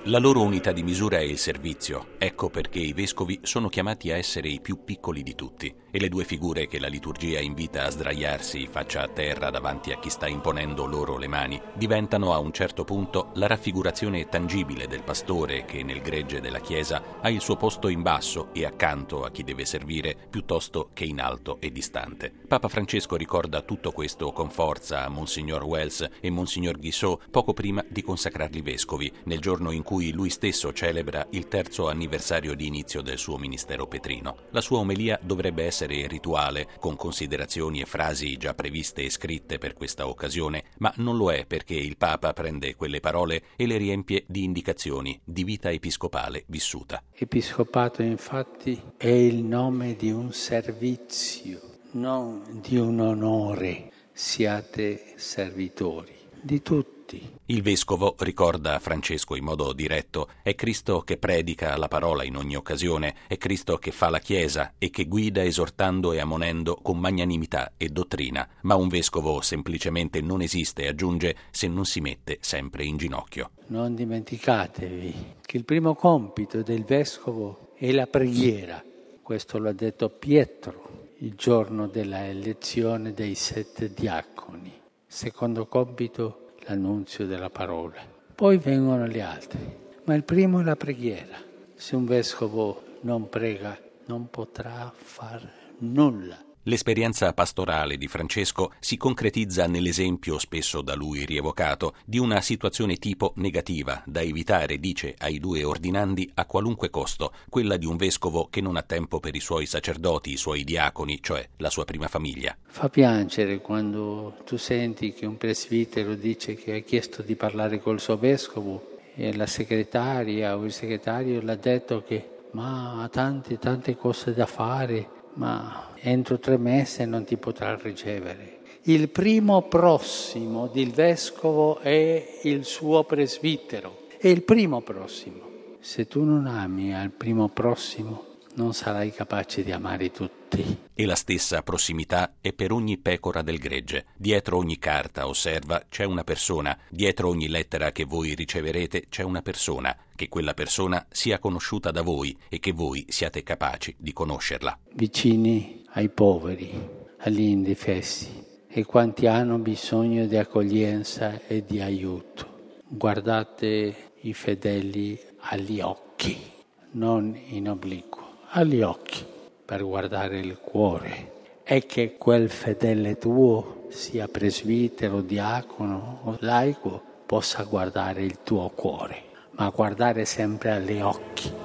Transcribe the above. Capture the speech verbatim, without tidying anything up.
La loro unità di misura è il servizio, ecco perché i vescovi sono chiamati a essere i più piccoli di tutti e le due figure che la liturgia invita a sdraiarsi faccia a terra davanti a chi sta imponendo loro le mani diventano a un certo punto la raffigurazione tangibile del pastore che nel gregge della Chiesa ha il suo posto in basso e accanto a chi deve servire piuttosto che in alto e distante. Papa Francesco ricorda tutto questo con forza a Monsignor Wells e Monsignor Guissot poco prima di consacrarli vescovi, nel giorno in cui lui stesso celebra il terzo anniversario di inizio del suo ministero petrino. La sua omelia dovrebbe essere rituale, con considerazioni e frasi già previste e scritte per questa occasione, ma non lo è perché il Papa prende quelle parole e le riempie di indicazioni di vita episcopale vissuta. Episcopato, infatti, è il nome di un servizio, non di un onore. Siate servitori di tutti. Il vescovo, ricorda Francesco in modo diretto, è Cristo che predica la parola in ogni occasione, è Cristo che fa la Chiesa e che guida esortando e ammonendo con magnanimità e dottrina. Ma un vescovo semplicemente non esiste, aggiunge, se non si mette sempre in ginocchio. Non dimenticatevi che il primo compito del vescovo è la preghiera. Questo lo ha detto Pietro il giorno della elezione dei sette diaconi. Secondo compito l'annunzio della parola. Poi vengono gli altri, ma il primo è la preghiera. Se un vescovo non prega, non potrà fare nulla. L'esperienza pastorale di Francesco si concretizza nell'esempio, spesso da lui rievocato, di una situazione tipo negativa, da evitare, dice ai due ordinandi, a qualunque costo, quella di un vescovo che non ha tempo per i suoi sacerdoti, i suoi diaconi, cioè la sua prima famiglia. Fa piangere quando tu senti che un presbitero dice che ha chiesto di parlare col suo vescovo e la segretaria o il segretario l'ha detto che ma ha tante tante cose da fare, ma entro tre mesi non ti potrà ricevere. Il primo prossimo del vescovo è il suo presbitero, è il primo prossimo. Se tu non ami al primo prossimo, non sarai capace di amare tutti. E la stessa prossimità è per ogni pecora del gregge. Dietro ogni carta, osserva, c'è una persona. Dietro ogni lettera che voi riceverete c'è una persona. Che quella persona sia conosciuta da voi e che voi siate capaci di conoscerla. Vicini ai poveri, agli indifesi e quanti hanno bisogno di accoglienza e di aiuto. Guardate i fedeli agli occhi, non in obliquo. Agli occhi, per guardare il cuore, e che quel fedele tuo, sia presbitero, diacono o laico, possa guardare il tuo cuore, ma guardare sempre agli occhi.